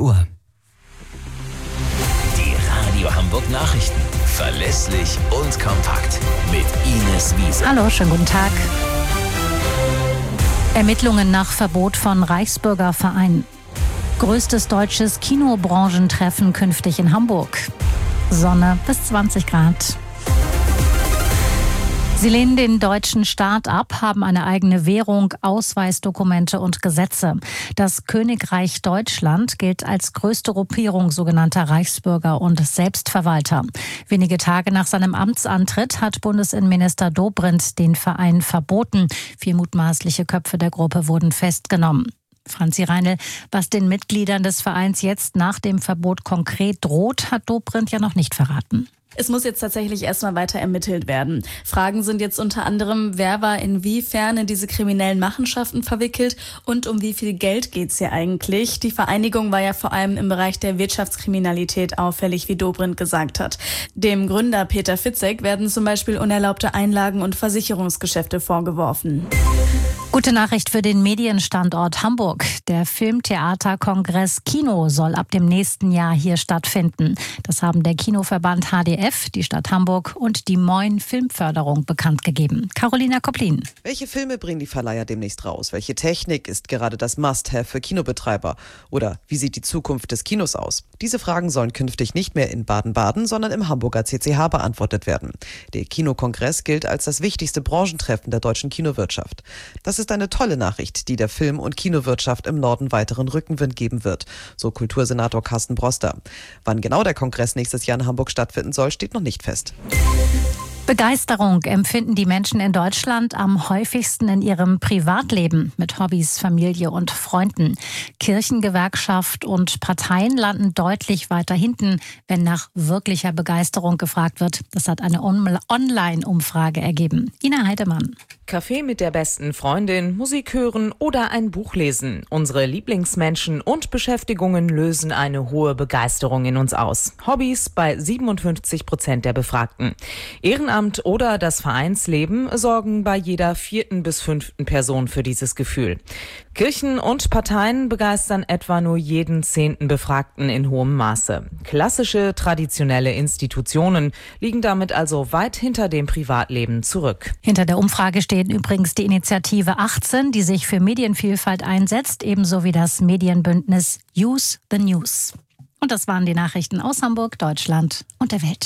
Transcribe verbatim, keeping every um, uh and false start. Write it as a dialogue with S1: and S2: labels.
S1: Uhr.
S2: Die Radio Hamburg Nachrichten. Verlässlich und kompakt. Mit Ines Wiese.
S3: Hallo, schönen guten Tag. Ermittlungen nach Verbot von Reichsbürgervereinen. Größtes deutsches Kinobranchentreffen künftig in Hamburg. Sonne bis zwanzig Grad. Sie lehnen den deutschen Staat ab, haben eine eigene Währung, Ausweisdokumente und Gesetze. Das Königreich Deutschland gilt als größte Gruppierung sogenannter Reichsbürger und Selbstverwalter. Wenige Tage nach seinem Amtsantritt hat Bundesinnenminister Dobrindt den Verein verboten. Vier mutmaßliche Köpfe der Gruppe wurden festgenommen. Franzi Reinl, was den Mitgliedern des Vereins jetzt nach dem Verbot konkret droht, hat Dobrindt ja noch nicht verraten.
S4: Es muss jetzt tatsächlich erstmal weiter ermittelt werden. Fragen sind jetzt unter anderem, wer war inwiefern in diese kriminellen Machenschaften verwickelt und um wie viel Geld geht's hier eigentlich? Die Vereinigung war ja vor allem im Bereich der Wirtschaftskriminalität auffällig, wie Dobrindt gesagt hat. Dem Gründer Peter Fitzek werden zum Beispiel unerlaubte Einlagen und Versicherungsgeschäfte vorgeworfen.
S3: Gute Nachricht für den Medienstandort Hamburg. Der Filmtheaterkongress Kino soll ab dem nächsten Jahr hier stattfinden. Das haben der Kinoverband H D F, die Stadt Hamburg und die Moin Filmförderung bekannt gegeben. Carolina Koplin.
S5: Welche Filme bringen die Verleiher demnächst raus? Welche Technik ist gerade das Must-Have für Kinobetreiber? Oder wie sieht die Zukunft des Kinos aus? Diese Fragen sollen künftig nicht mehr in Baden-Baden, sondern im Hamburger C C H beantwortet werden. Der Kinokongress gilt als das wichtigste Branchentreffen der deutschen Kinowirtschaft. Das ist eine tolle Nachricht, die der Film- und Kinowirtschaft im Norden weiteren Rückenwind geben wird, so Kultursenator Carsten Broster. Wann genau der Kongress nächstes Jahr in Hamburg stattfinden soll, steht noch nicht fest.
S3: Begeisterung empfinden die Menschen in Deutschland am häufigsten in ihrem Privatleben mit Hobbys, Familie und Freunden. Kirchengewerkschaft und Parteien landen deutlich weiter hinten, wenn nach wirklicher Begeisterung gefragt wird. Das hat eine On- Online-Umfrage ergeben. Ina Heidemann.
S6: Kaffee mit der besten Freundin, Musik hören oder ein Buch lesen. Unsere Lieblingsmenschen und Beschäftigungen lösen eine hohe Begeisterung in uns aus. Hobbys bei siebenundfünfzig Prozent der Befragten. Ehrenamt oder das Vereinsleben sorgen bei jeder vierten bis fünften Person für dieses Gefühl. Kirchen und Parteien begeistern etwa nur jeden zehnten Befragten in hohem Maße. Klassische, traditionelle Institutionen liegen damit also weit hinter dem Privatleben zurück.
S3: Hinter der Umfrage steht übrigens die Initiative achtzehn, die sich für Medienvielfalt einsetzt, ebenso wie das Medienbündnis Use the News. Und das waren die Nachrichten aus Hamburg, Deutschland und der Welt.